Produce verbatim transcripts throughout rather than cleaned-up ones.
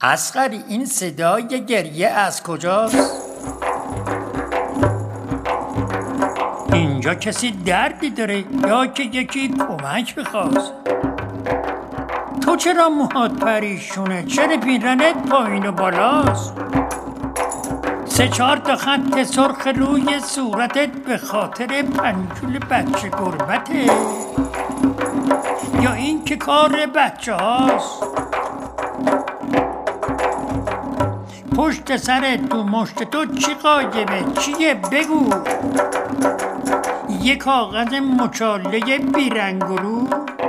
اصغری این صدای گریه از کجاست؟ اینجا کسی دردی داره یا که یکی کمک بخواست؟ تو چرا موهات پریشونه؟ چرا پیرنت پایین و بالاست؟ سه چهار تا خط سرخ روی صورتت به خاطر پنجول بچه گربته یا این که کار بچه هاست؟ پشت سرت تو مشت تو چی قایبه؟ چیه؟ بگو. یه کاغذ مچاله بیرنگ و رو،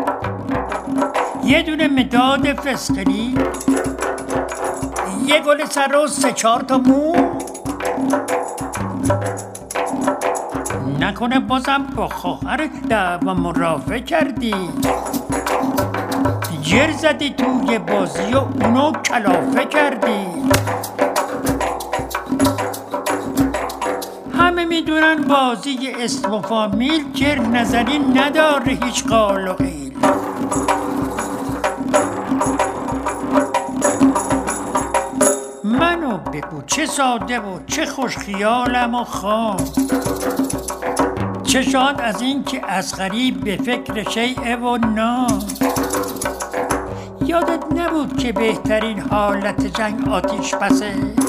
یه دونه مداد فسقلی، یه گل سر و سه چهار تا مو. نکنه بازم با خواهر دعوا مرافع کردی؟ جر زدی توی بازی و اونو کلافه کردی؟ همه میدونن بازی اسم و فامیل جر نظری نداره هیچ قال و قیل. منو بگو چه ساده و چه خوش خیالم و خام، چه شاد از این که اصغری به فکر شیء و نام. یادت نبود که بهترین حالت جنگ آتیش بسه؟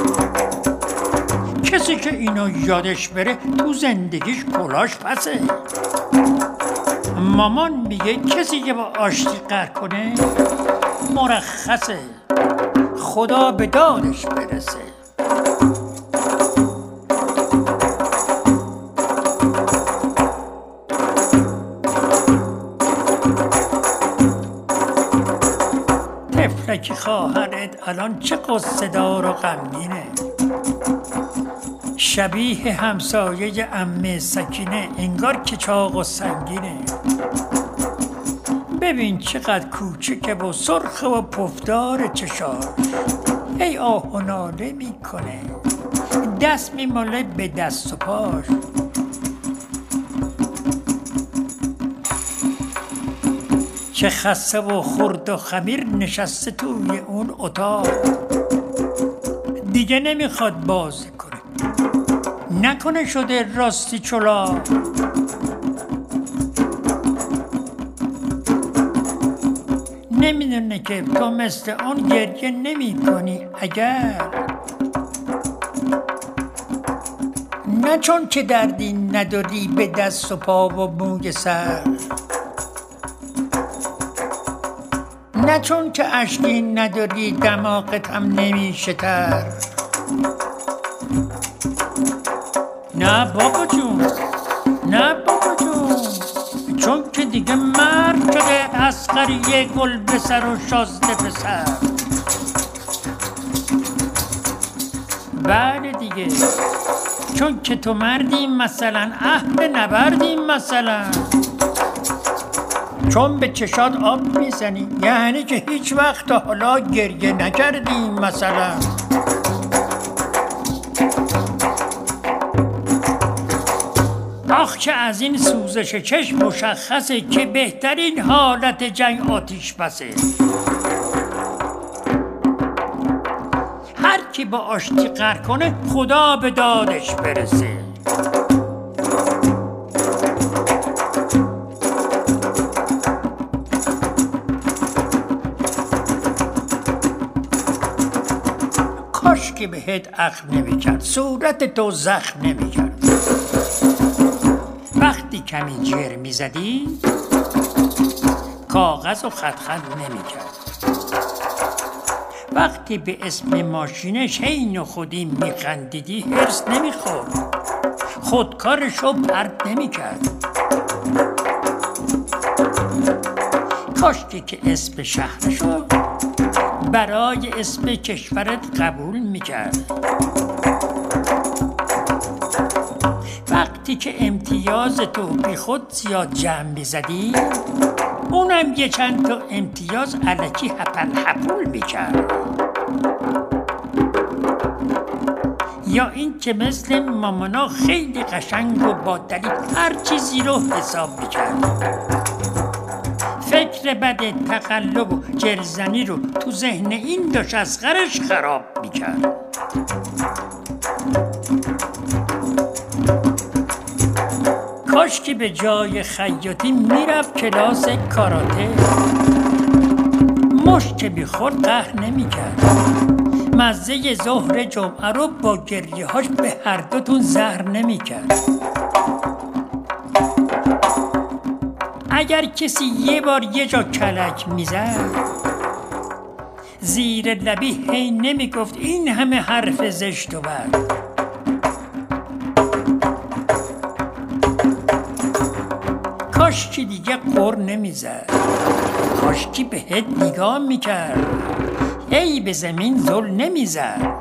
کسی که اینو یادش بره تو زندگیش کلاش پسه. مامان میگه کسی که با آشتی قهر کنه مرخصه، خدا به دادش برسه. طفلک خواهرت الان چه قصه دار و غمگینه، شبیه همسایه عمه سکینه، انگار که چاق و سنگینه. ببین چقدر کوچکه و سرخ و پفدار چشاش، ای آه و ناله میکنه، دست میماله به دست و پاش. چه خسته و خرد و خمیر نشسته توی اون اتاق، دیگه نمیخواد بازی کنه، نکنه شده راستی چلا. نمیدونه که تو مثل اون گریه نمی کنی اگر نه چون که دردی نداری به دست و پا و موی سر، نه چون که اشکی نداری دماغت هم نمیشه تر. نه بابا جون، نه بابا جون، چون که دیگه مرد شده اصغری یه گل به سر و شازده به سر. بله دیگه، چون که تو مردی مثلا، اهل نبردی مثلا، چون به چشات آب میزنی یعنی که هیچ وقت حالا گریه نکردی مثلا. آخ که از این سوزش چشم مشخصه که بهترین حالت جنگ آتیش بسه. هر کی با آشتی قهر کنه خدا به دادش برسه. کاش که بهت اخم نمی کرد، صورت تو زخم نمی کرد. وقتی کمی جر می زدی کاغذ و خط خط نمی کرد. وقتی به اسم ماشینش حین خودی می خندیدی هرس نمی خورد، خودکارشو پرت نمی کرد. کاشکی که اسم شهرشو برای اسم کشورت قبول می کرد. وقتی که امتیاز تو بی خود زیاد جمع میزدی اونم یه چند تا امتیاز الکی هپل هپول میکرد. یا این که مثل مامانا خیلی قشنگ و با دلیل هر چیزی رو حساب میکرد. فکر فکر بد تقلب و جرزنی رو تو ذهن این داشت از غرش خراب میکرد. کاش که به جای خیاطی میرفت کلاس کاراته. مشت که بیخورد قهر نمیکرد. مزه ظهر جمعه رو با گریه هاش به هر دوتون زهر نمیکرد. اگر کسی یه بار یه جا کلک میزد زیر لبی هی نمیگفت این همه حرف زشت و بد. کاش که دیگه قر نمیزد. کاش که بهت نگاه میکرد هی به زمین زل نمیزد.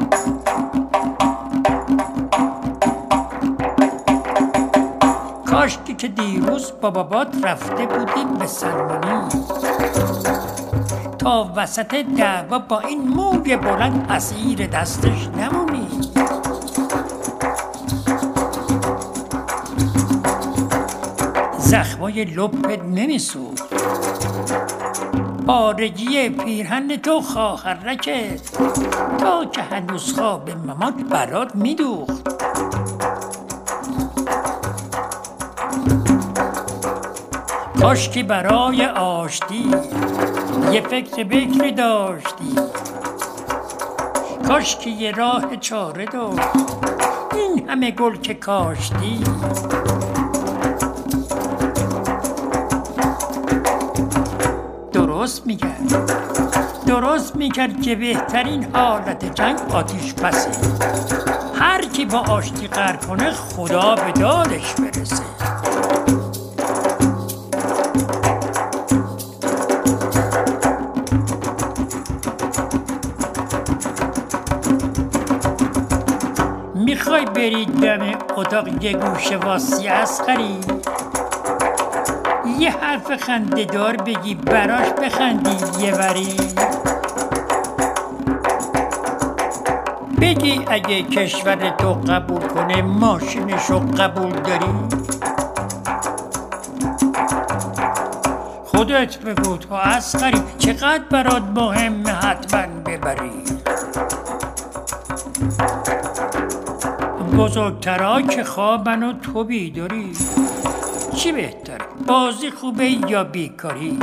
کاش که دیروز با بابات رفته بودیم به سلمانی تا وسط دعوا با این موی بلند اسیر دستش نمونی. زخمای لپت نمیسود. پارگی پیرهن تو خواهرکت تا که هنوز خواب مامات برات میدوخت. کاش که برای آشتی یه فکر بکری داشتی. کاش که یه راه چاره داشت این همه گل که کاشتی. درست میکرد درست میکرد که بهترین حالت جنگ آتیش پسه. هر کی با آشتی قهر کنه خدا به دادش برسه. میخوای بری دم اتاق یه گوشه واسی عسقری یه حرف خنده دار بگی براش بخندی یه وری. بگی اگه کشور تو قبول کنه ماشینشو قبول داری. خودت بگو تو عسقری چقدر برات مهمه حتما ببری. بزرگترها که خوابن و تو بیداری. چی بهتره بازی خوبه یا بیکاری؟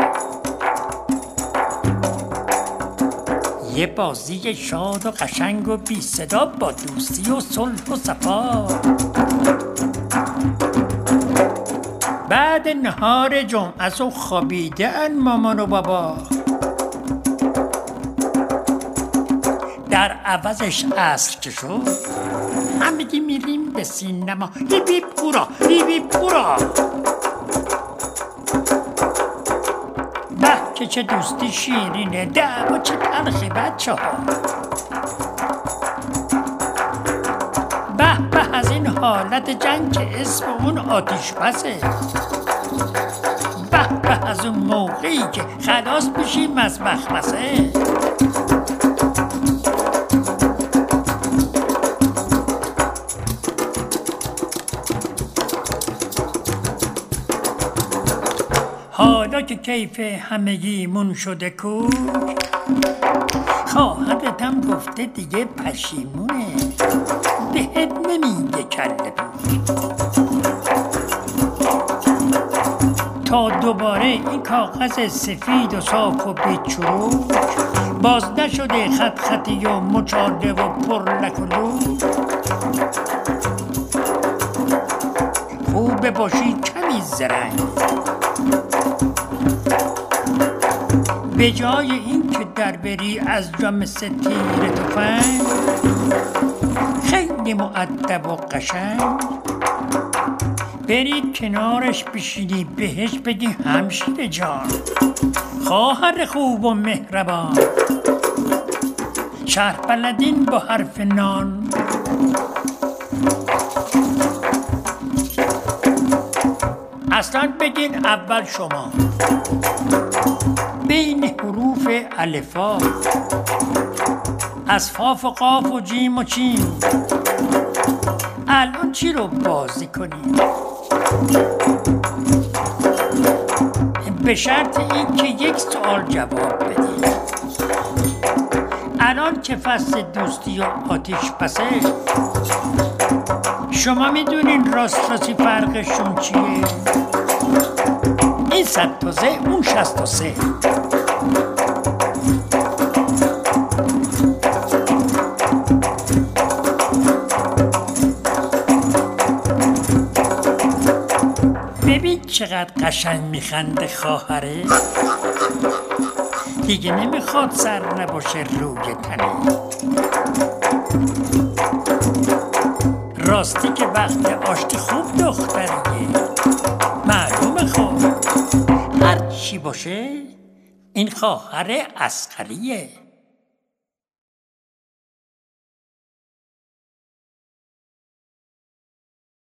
یه بازی شاد و قشنگ و بی صدا با دوستی و صلح و صفا. بعد نهار جمعه و خوابیده ان مامان و بابا. در عوضش عصر که شد همگی میریم به سینما. بی بی پورا بی بی پورا. به که چه دوستی شیرینه دعوا چه تلخی بچه ها. به به از این حالت جنگ که اسم اون آتیش پسه. به به از اون موقعی که خلاص بشیم از مخمسه. حالا که کیف همگیمون شده کوک خواهرت هم گفته دیگه پشیمونه بهت نمیگه کله پوک. تا دوباره این کاغذ سفید و صاف و بیچروک باز نشده خط خطی و مچاله و پرلک و لوک. خوبه باشی کمی زرنگ به جای این که در بری از جا مثل تیر تفنگ. خیلی مؤدب و قشنگ برید کنارش بشینی بهش بگی همشیر جان خواهر خوب و مهربان. شهر بلدین با حرف نان. اصلا بگین اول شما بین حروف الفا از فاف و قاف و جیم و چیم الان چی رو بازی کنیم؟ به شرط این که یک سوال جواب بدی. الان که فصل دوستی و آتیش پسه، شما میدونین راست راستی فرقشون چیه؟ این صد تازه اون شست و سه. ببین چقدر قشنگ میخنده خواهره، دیگه نمیخواد سر نباشه روی تنه. راستی که وقت آشتی خوب دختریه، معلومه خوب هر چی باشه این خواهر عسکریه.